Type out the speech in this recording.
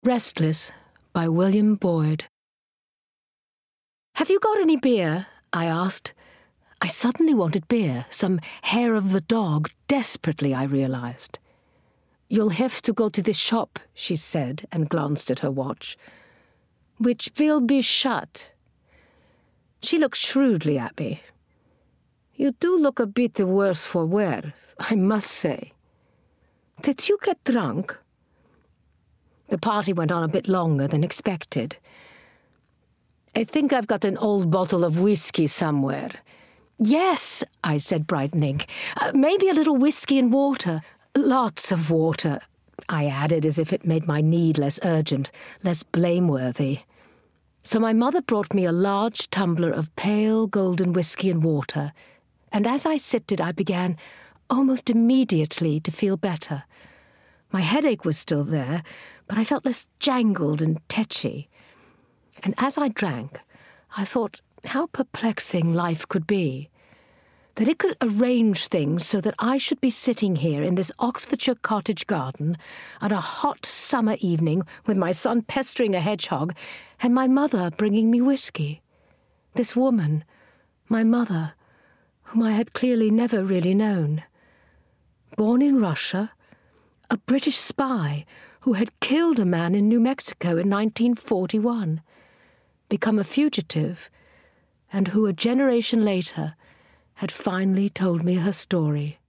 Restless by William Boyd. "Have you got any beer?" I asked. I suddenly wanted beer, some hair of the dog, desperately, I realized. "You'll have to go to the shop," she said, and glanced at her watch. "Which will be shut." She looked shrewdly at me. "You do look a bit the worse for wear, I must say. Did you get drunk?" The party went on a bit longer than expected. "I think I've got an old bottle of whiskey somewhere." "Yes," I said, brightening. "Maybe a little whiskey and water. Lots of water," I added, as if it made my need less urgent, less blameworthy. So my mother brought me a large tumbler of pale golden whiskey and water, and as I sipped it I began, almost immediately, to feel better. My headache was still there, but I felt less jangled and tetchy. And as I drank, I thought how perplexing life could be. That it could arrange things so that I should be sitting here in this Oxfordshire cottage garden on a hot summer evening with my son pestering a hedgehog and my mother bringing me whiskey. This woman, my mother, whom I had clearly never really known. Born in Russia, a British spy who had killed a man in New Mexico in 1941, become a fugitive, and who a generation later had finally told me her story.